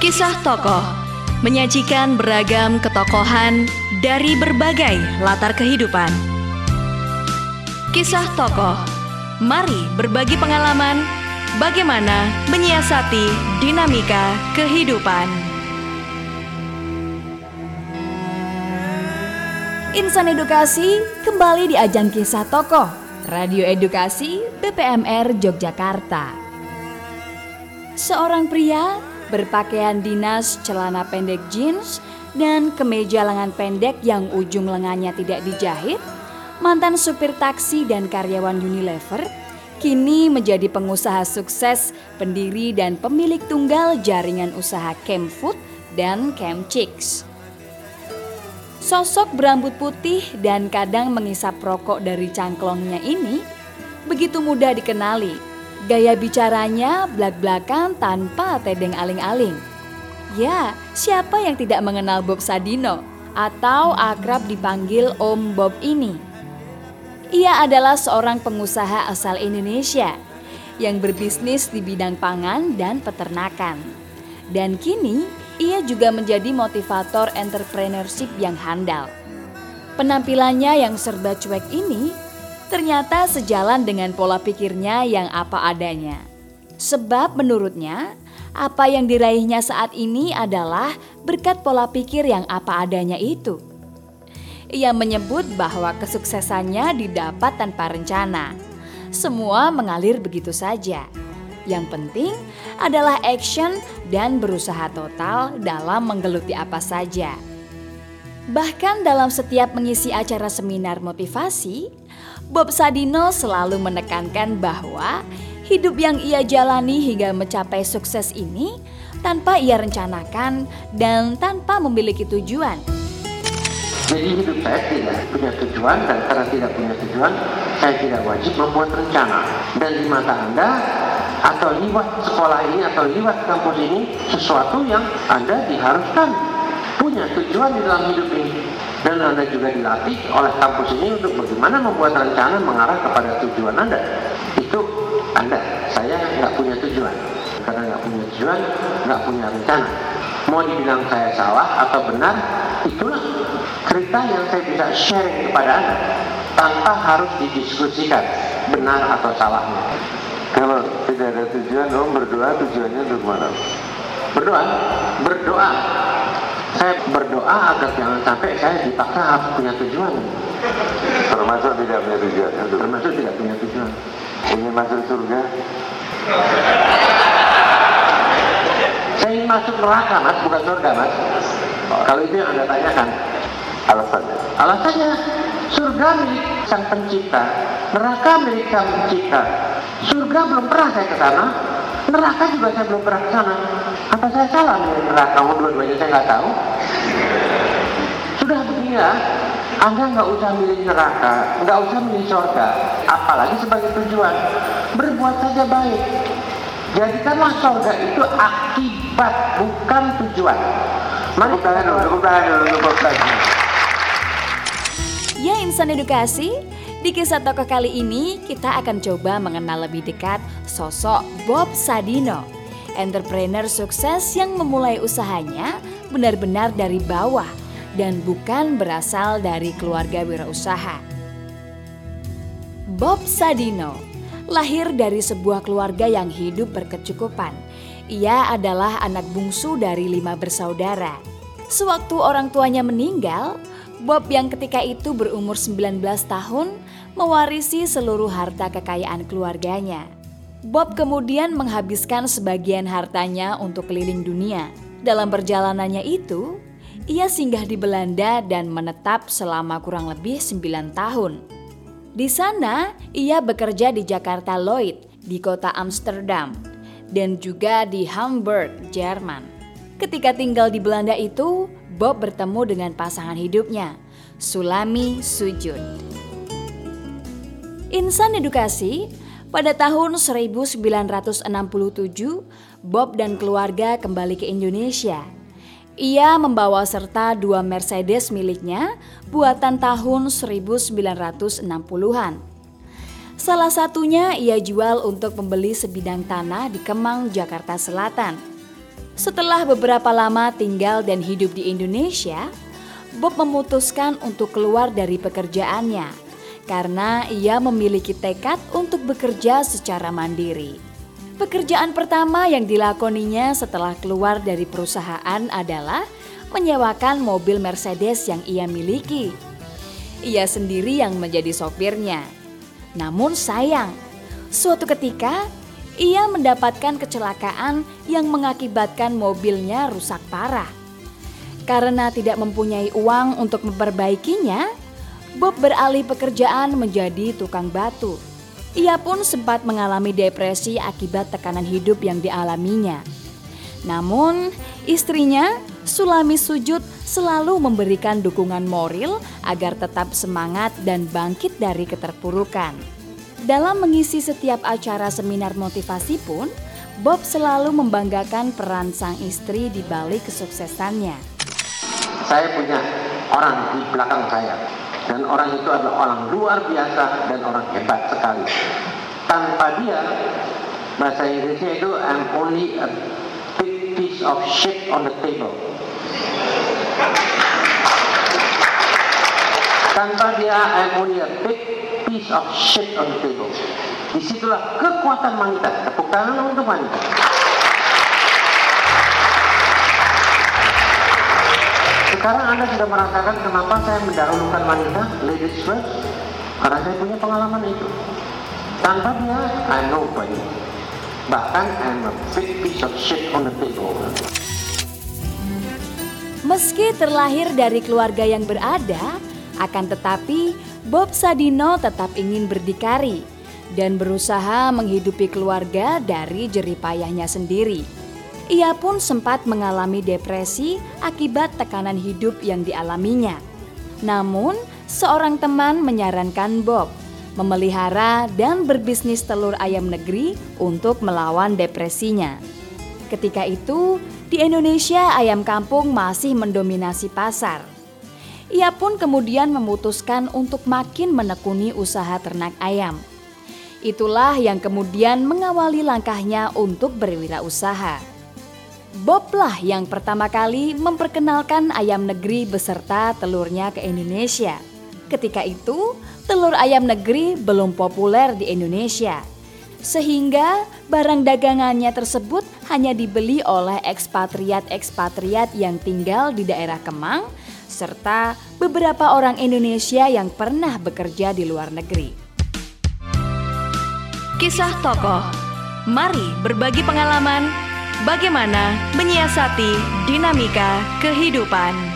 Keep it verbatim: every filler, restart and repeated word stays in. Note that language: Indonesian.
Kisah tokoh menyajikan beragam ketokohan dari berbagai latar kehidupan. Kisah tokoh, mari berbagi pengalaman bagaimana menyiasati dinamika kehidupan. Insan Edukasi kembali di ajang Kisah Tokoh Radio Edukasi B P M R Yogyakarta. Seorang pria berpakaian dinas celana pendek jeans dan kemeja lengan pendek yang ujung lengannya tidak dijahit, mantan supir taksi dan karyawan Unilever, kini menjadi pengusaha sukses, pendiri dan pemilik tunggal jaringan usaha Kemfood dan Kemchicks. Sosok berambut putih dan kadang mengisap rokok dari cangklongnya ini begitu mudah dikenali. Gaya bicaranya blak-blakan tanpa tedeng aling-aling. Ya, siapa yang tidak mengenal Bob Sadino atau akrab dipanggil Om Bob ini? Ia adalah seorang pengusaha asal Indonesia yang berbisnis di bidang pangan dan peternakan. Dan kini ia juga menjadi motivator entrepreneurship yang handal. Penampilannya yang serba cuek ini ternyata sejalan dengan pola pikirnya yang apa adanya. Sebab menurutnya, apa yang diraihnya saat ini adalah berkat pola pikir yang apa adanya itu. Ia menyebut bahwa kesuksesannya didapat tanpa rencana. Semua mengalir begitu saja. Yang penting adalah action dan berusaha total dalam menggeluti apa saja. Bahkan dalam setiap mengisi acara seminar motivasi, Bob Sadino selalu menekankan bahwa hidup yang ia jalani hingga mencapai sukses ini tanpa ia rencanakan dan tanpa memiliki tujuan. Jadi hidup saya tidak punya tujuan, dan karena tidak punya tujuan, saya tidak wajib membuat rencana. Dan di mata Anda, atau lewat sekolah ini atau lewat kampus ini, sesuatu yang Anda diharuskan punya tujuan di dalam hidup ini. Dan Anda juga dilatih oleh kampus ini untuk bagaimana membuat rencana mengarah kepada tujuan Anda. Itu Anda, saya nggak punya tujuan. Karena nggak punya tujuan, nggak punya rencana. Mau dibilang saya salah atau benar, itulah cerita yang saya bisa sharing kepada Anda tanpa harus didiskusikan benar atau salahnya. Kalau tidak ada tujuan, Om berdoa tujuannya untuk mana? Berdoa, berdoa. Saya berdoa agar jangan sampai saya dipaksa harus punya tujuan. Termasuk tidak punya tujuan. Termasuk tidak punya tujuan. Ingin masuk surga? Saya ingin masuk neraka, Mas, bukan surga, Mas. Kalau itu yang Anda tanyakan. Alasannya? Alasannya, surga milik Sang Pencipta, neraka milik Sang Pencipta. Surga belum pernah saya ke sana, neraka juga saya belum pernah ke sana. Apa saya salah milih neraka? Mau dua-duanya saya nggak tahu. Sudah begini ya, Anda nggak usah milih neraka, nggak usah milih surga, apalagi sebagai tujuan. Berbuat saja baik. Jadikanlah surga itu akibat, bukan tujuan. Mari kita dulu, tepuk tangan dulu, tepuk tangan. Ya Insan Edukasi, di kisah tokoh kali ini kita akan coba mengenal lebih dekat sosok Bob Sadino, entrepreneur sukses yang memulai usahanya benar-benar dari bawah dan bukan berasal dari keluarga wirausaha. Bob Sadino lahir dari sebuah keluarga yang hidup berkecukupan. Ia adalah anak bungsu dari lima bersaudara. Sewaktu orang tuanya meninggal, Bob yang ketika itu berumur sembilan belas tahun mewarisi seluruh harta kekayaan keluarganya. Bob kemudian menghabiskan sebagian hartanya untuk keliling dunia. Dalam perjalanannya itu, ia singgah di Belanda dan menetap selama kurang lebih sembilan tahun. Di sana, ia bekerja di Jakarta Lloyd, di kota Amsterdam, dan juga di Hamburg, Jerman. Ketika tinggal di Belanda itu, Bob bertemu dengan pasangan hidupnya, Sulami Sujud. Insan Edukasi, pada tahun seribu sembilan ratus enam puluh tujuh, Bob dan keluarga kembali ke Indonesia. Ia membawa serta dua Mercedes miliknya buatan tahun seribu sembilan ratus enam puluhan. Salah satunya ia jual untuk membeli sebidang tanah di Kemang, Jakarta Selatan. Setelah beberapa lama tinggal dan hidup di Indonesia, Bob memutuskan untuk keluar dari pekerjaannya karena ia memiliki tekad untuk bekerja secara mandiri. Pekerjaan pertama yang dilakoninya setelah keluar dari perusahaan adalah menyewakan mobil Mercedes yang ia miliki. Ia sendiri yang menjadi sopirnya. Namun sayang, suatu ketika ia mendapatkan kecelakaan yang mengakibatkan mobilnya rusak parah. Karena tidak mempunyai uang untuk memperbaikinya, Bob beralih pekerjaan menjadi tukang batu. Ia pun sempat mengalami depresi akibat tekanan hidup yang dialaminya. Namun, istrinya, Sulami Sujud, selalu memberikan dukungan moral agar tetap semangat dan bangkit dari keterpurukan. Dalam mengisi setiap acara seminar motivasi pun, Bob selalu membanggakan peran sang istri di balik kesuksesannya. Saya punya orang di belakang saya, dan orang itu adalah orang luar biasa dan orang hebat sekali. Tanpa dia, bahasa Inggrisnya itu I'm only a big piece of shit on the table. Tanpa dia, I'm only a big piece of shit on the table. Disitulah kekuatan wanita. Tepuk tangan untuk wanita. Sekarang Anda sudah merasakan kenapa saya mendahulukan wanita, ladies first, karena saya punya pengalaman itu. Tanpa dia, I'm nobody. Bahkan I'm a big piece of shit on the table. Meski terlahir dari keluarga yang berada, akan tetapi Bob Sadino tetap ingin berdikari dan berusaha menghidupi keluarga dari jeripayahnya sendiri. Ia pun sempat mengalami depresi akibat tekanan hidup yang dialaminya. Namun, seorang teman menyarankan Bob memelihara dan berbisnis telur ayam negeri untuk melawan depresinya. Ketika itu, di Indonesia ayam kampung masih mendominasi pasar. Ia pun kemudian memutuskan untuk makin menekuni usaha ternak ayam. Itulah yang kemudian mengawali langkahnya untuk berwirausaha. Bob lah yang pertama kali memperkenalkan ayam negeri beserta telurnya ke Indonesia. Ketika itu, telur ayam negeri belum populer di Indonesia. Sehingga barang dagangannya tersebut hanya dibeli oleh ekspatriat-ekspatriat yang tinggal di daerah Kemang, serta beberapa orang Indonesia yang pernah bekerja di luar negeri. Kisah tokoh. Mari berbagi pengalaman bagaimana menyiasati dinamika kehidupan.